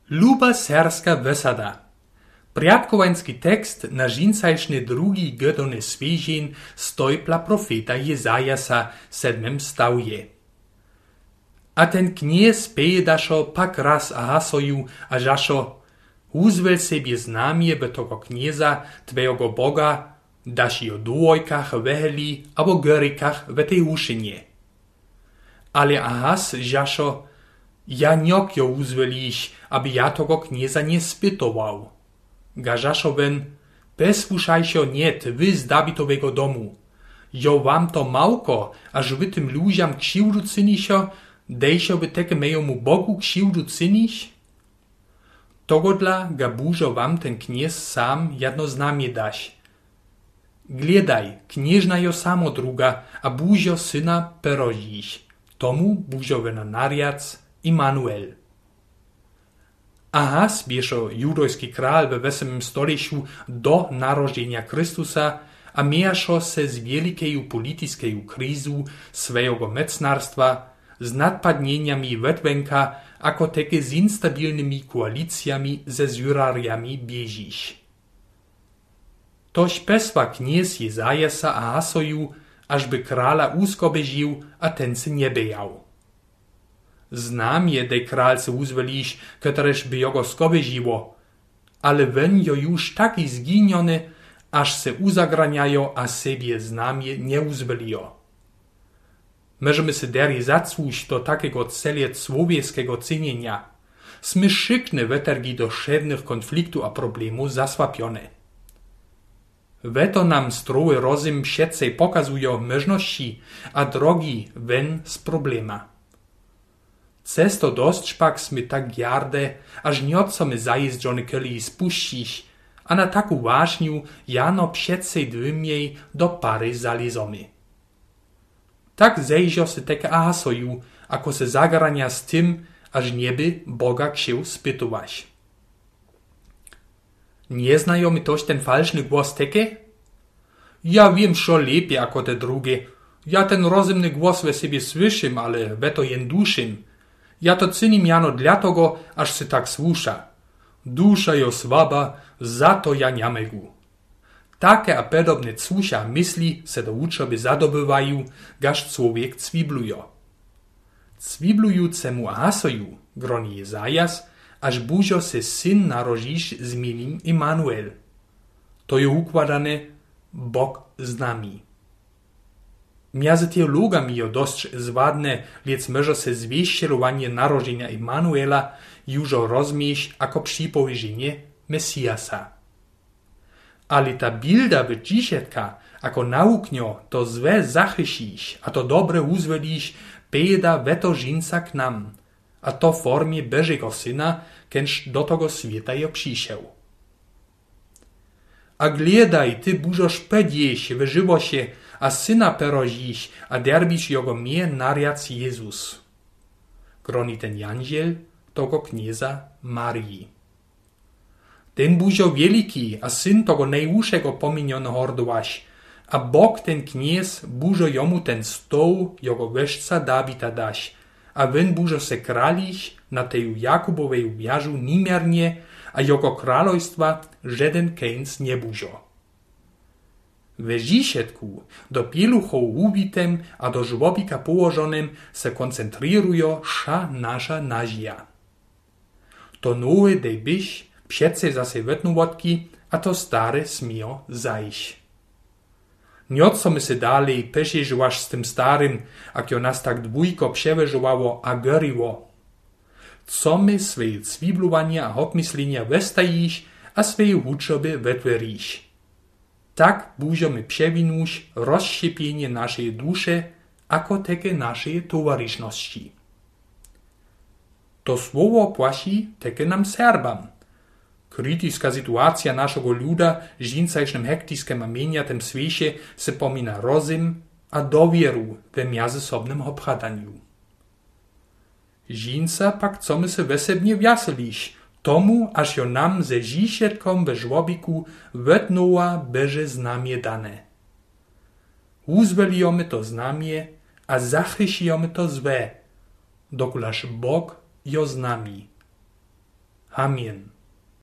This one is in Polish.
Luba serska wysada. Priadkowański tekst na žincajšny drugi godony sviežin stojpla profeta Jezajasa 7. stawje. A ten kniez pejedašo pak raz Ahasoju a žašo uzvel sebie znamie by toho knieza, twojego Boga, daš i o dôjkach veheli abo görikach v tej ušinie. Ale Ahas žašo, ja njok jo uzveliš, aby ja toho knieza nie spytował. Gażaszowen, besłuszajcio niet wy z Dawidowego domu. Jo wam to małko, aż wy tym ludziom krzywdu cynisio, dejsio by teke mejemu Bogu krzywdu cyniś? Togodla ga bużo wam ten kniez sam jedno znamie daś. Gledaj, knieżna jo samo druga, a buzio syna perodziś. Tomu buziowe na nariac Immanuel. Ahas biešo judojski král ve 8. stoleciu do narodzenia Chrystusa a mijašo se z wielikeju politiskeju krizu svojego mecnarstva, z nadpadnieniami vedvenka, ako teke z instabilnymi koalicjami ze zjurariami biežiš. Tož pesva kniez Jezajasa Ahasoju, až by krála úzko bežił, a ten se nebejał. Znam je, dej králce uzveliš, ktorež by jogo skobežiło, ale wen jo już taki zginiony, aż se uzagraniajo a sebie znamie nie uzvelio. Możemy se deri zacłuć do takiego celie człowieskiego cynienia. Smy szykne wetergi do szednych konfliktu a problemu zasłapione. Weto nam stroły rozum všetcej pokazują możności a drogi wen z problema. Cesto dość pak smy tak jarde, aż niotco my zajeżdżony keli spuścić, a na taku ważniu jano przedsej dwymiej do pary zalizomy. Tak zejżo se teke Ahasoju, ako se zagarania z tym, aż nieby Boga ksił spytować. Nie znają mi toś ten falszny głos teke? Ja wiem szo lepiej ako te drugie. Ja ten rozumny głos we sobie słyszym, ale we to jen duszym. Ja to cynim jano dla tego, aż se tak słusza. Dusza jo słaba, za to ja nie megu. Takie a podobne cusza myśli se do uczoby zadobywają, gaż człowiek cwiblujo. Cwiblujúcemu Ahasoju groni Jezajas, aż buzio se syn narodzisz z milim Immanuel. To je układane Bog z nami. Między teologami jo dość zwadne, liec może se zwieścielowanie narodzenia Immanuela jużo rozmieść jako przypowierzenie Mesjasa. Ale ta bilda w dzisietka, ako nauknio to złe zachysisz, a to dobre uzwelisz, pejda weto żinca k nam, a to w formie Bożego Syna, kęż do tego świata jo przyszedł. A gledaj, ty bużo szpedieś w żywosie, a syna perožiš a derbiš jogo mie nariac Jezus. Groni ten janžiel togo knieza Marii. Ten bužo wieliki a syn togo najúšego pominiono hordovaš, a Bog ten kniez bužo jomu ten stoł jogo vešca Davida daš, a ven bužo se krališ na teju Jakuboveju viažu nimerne a jogo kralojstva žeden kejnc nebužo. We žišetku do pieluchov ubitem a do żłobika położonym se koncentrirujo ša nasza nazija. To nowe dej byś přece zase vetnowotki, a to stare smio zajść. Niotco my se dalej pesiežovaš z tym starym, ak jo nas tak dwójko przeweżowało a göriło. Co my swoje cwiblowania a hopmyslenia westajiš a swoje uczoby wetveriš. Tak buziomy przewinuć rozszczepienie naszej duszy, ako teke naszej towarzyszności. To słowo płasi teke nam Serbam. Krytyska sytuacja naszego luda w žincajšnym hektiskem a meniatem svieše se pomina rozum a dowieru we międzysobnym obchadaniu. Žinca pak co my se wesebnie wiaseliš, tomu, aż jo nam ze žišetkom ve żłobiku wetnowa Boże znamie dane. Uzwelijomy to znamie, a zachysijomy to złe, dokulaż Bog jo z nami. Amen.